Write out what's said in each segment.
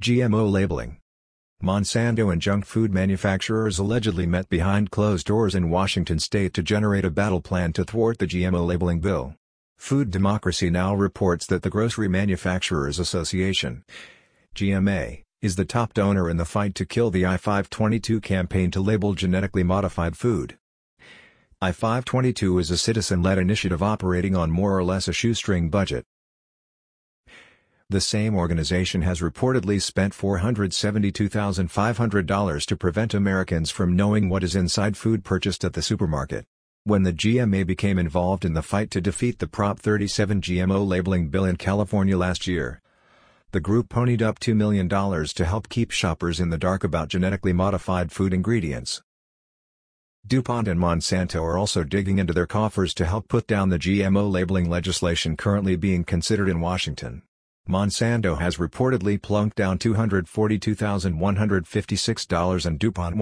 GMO labeling. Monsanto and junk food manufacturers allegedly met behind closed doors in Washington state to generate a battle plan to thwart the GMO labeling bill. Food Democracy Now! Reports that the Grocery Manufacturers Association, GMA, is the top donor in the fight to kill the I-522 campaign to label genetically modified food. I-522 is a citizen-led initiative operating on more or less a shoestring budget. The same organization has reportedly spent $472,500 to prevent Americans from knowing what is inside food purchased at the supermarket. When the GMA became involved in the fight to defeat the Prop 37 GMO labeling bill in California last year, the group ponied up $2 million to help keep shoppers in the dark about genetically modified food ingredients. DuPont and Monsanto are also digging into their coffers to help put down the GMO labeling legislation currently being considered in Washington. Monsanto has reportedly plunked down $242,156 and DuPont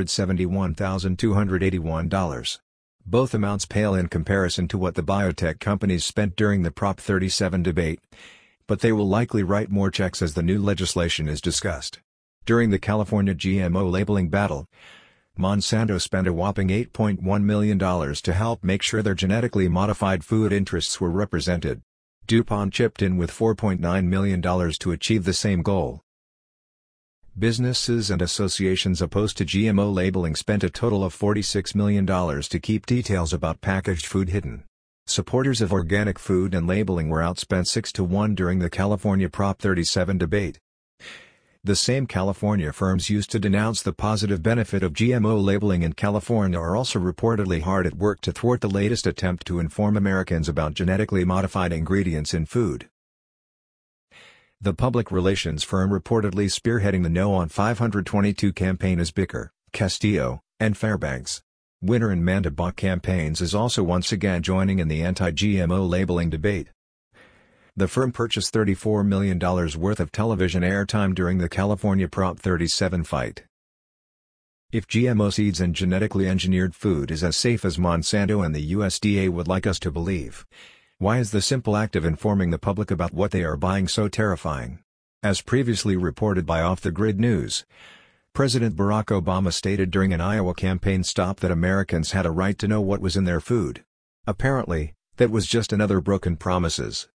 $171,281. Both amounts pale in comparison to what the biotech companies spent during the Prop 37 debate, but they will likely write more checks as the new legislation is discussed. During the California GMO labeling battle, Monsanto spent a whopping $8.1 million to help make sure their genetically modified food interests were represented. DuPont chipped in with $4.9 million to achieve the same goal. Businesses and associations opposed to GMO labeling spent a total of $46 million to keep details about packaged food hidden. Supporters of organic food and labeling were outspent 6-1 during the California Prop 37 debate. The same California firms used to denounce the positive benefit of GMO labeling in California are also reportedly hard at work to thwart the latest attempt to inform Americans about genetically modified ingredients in food. The public relations firm reportedly spearheading the No on 522 campaign is Bicker, Castillo, and Fairbanks. Winter and Mandelbaugh campaigns is also once again joining in the anti-GMO labeling debate. The firm purchased $34 million worth of television airtime during the California Prop 37 fight. If GMO seeds and genetically engineered food is as safe as Monsanto and the USDA would like us to believe, why is the simple act of informing the public about what they are buying so terrifying? As previously reported by Off the Grid News, President Barack Obama stated during an Iowa campaign stop that Americans had a right to know what was in their food. Apparently, that was just another broken promises.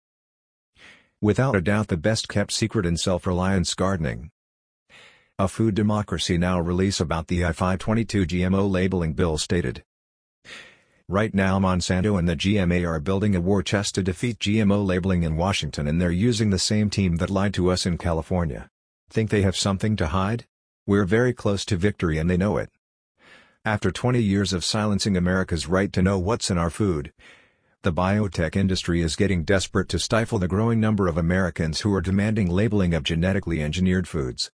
Without a doubt the best-kept secret in self-reliance gardening. A Food Democracy Now! Release about the I-522 GMO labeling bill stated, "Right now Monsanto and the GMA are building a war chest to defeat GMO labeling in Washington, and they're using the same team that lied to us in California. Think they have something to hide? We're very close to victory and they know it. After 20 years of silencing America's right to know what's in our food, the biotech industry is getting desperate to stifle the growing number of Americans who are demanding labeling of genetically engineered foods."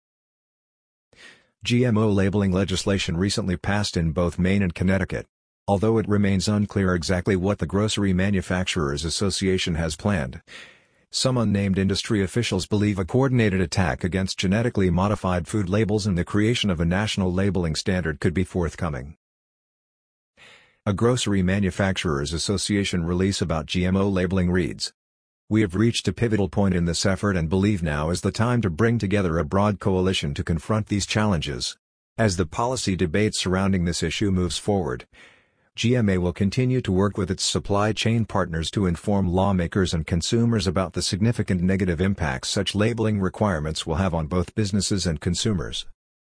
GMO labeling legislation recently passed in both Maine and Connecticut. Although it remains unclear exactly what the Grocery Manufacturers Association has planned, some unnamed industry officials believe a coordinated attack against genetically modified food labels and the creation of a national labeling standard could be forthcoming. A Grocery Manufacturers Association release about GMO labeling reads, "We have reached a pivotal point in this effort and believe now is the time to bring together a broad coalition to confront these challenges. As the policy debate surrounding this issue moves forward, GMA will continue to work with its supply chain partners to inform lawmakers and consumers about the significant negative impacts such labeling requirements will have on both businesses and consumers."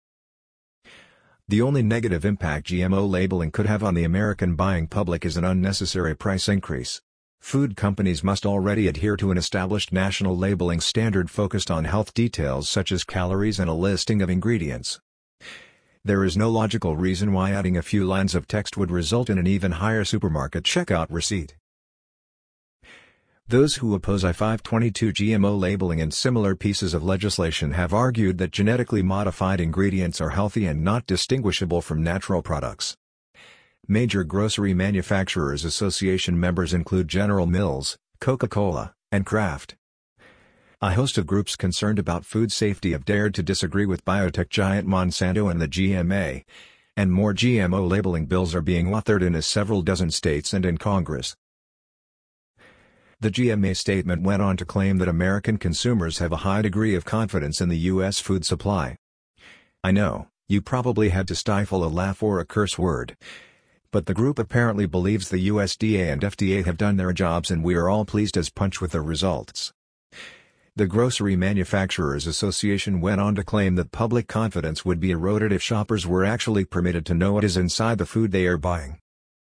The only negative impact GMO labeling could have on the American buying public is an unnecessary price increase. Food companies must already adhere to an established national labeling standard focused on health details such as calories and a listing of ingredients. There is no logical reason why adding a few lines of text would result in an even higher supermarket checkout receipt. Those who oppose I-522 GMO labeling and similar pieces of legislation have argued that genetically modified ingredients are healthy and not distinguishable from natural products. Major Grocery Manufacturers Association members include General Mills, Coca-Cola, and Kraft. A host of groups concerned about food safety have dared to disagree with biotech giant Monsanto and the GMA, and more GMO labeling bills are being authored in several dozen states and in Congress. The GMA statement went on to claim that American consumers have a high degree of confidence in the U.S. food supply. I know, you probably had to stifle a laugh or a curse word. But the group apparently believes the USDA and FDA have done their jobs, and we are all pleased as punch with the results. The Grocery Manufacturers Association went on to claim that public confidence would be eroded if shoppers were actually permitted to know what is inside the food they are buying.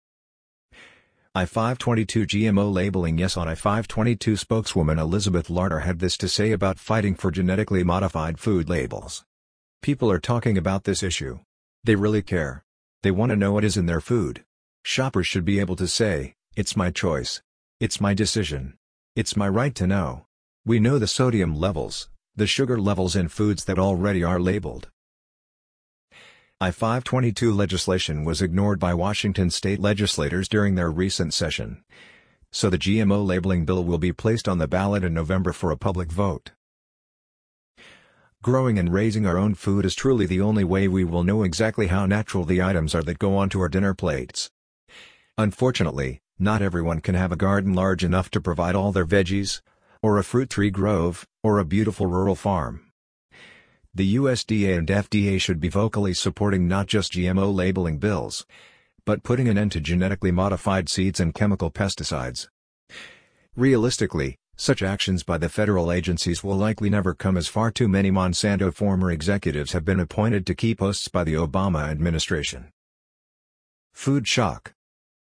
I-522 GMO labeling. Yes, on I-522 spokeswoman Elizabeth Larter had this to say about fighting for genetically modified food labels. People are talking about this issue. They really care. They want to know what is in their food. Shoppers should be able to say, "It's my choice. It's my decision. It's my right to know." We know the sodium levels, the sugar levels in foods that already are labeled. I-522 legislation was ignored by Washington state legislators during their recent session. So the GMO labeling bill will be placed on the ballot in November for a public vote. Growing and raising our own food is truly the only way we will know exactly how natural the items are that go onto our dinner plates. Unfortunately, not everyone can have a garden large enough to provide all their veggies, or a fruit tree grove, or a beautiful rural farm. The USDA and FDA should be vocally supporting not just GMO labeling bills, but putting an end to genetically modified seeds and chemical pesticides. Realistically, such actions by the federal agencies will likely never come, as far too many Monsanto former executives have been appointed to key posts by the Obama administration. Food shock.